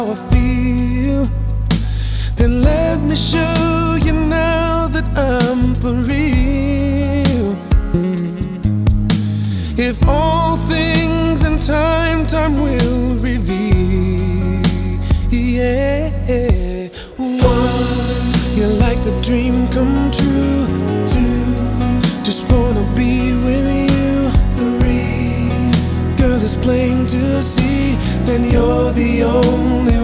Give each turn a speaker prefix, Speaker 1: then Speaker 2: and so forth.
Speaker 1: I feel, then let me show you now that I'm for real. If all things in time will reveal, yeah. One, you're like a dream come true. Two, just wanna be with you. Three, girl, it's plain to see, then you're the only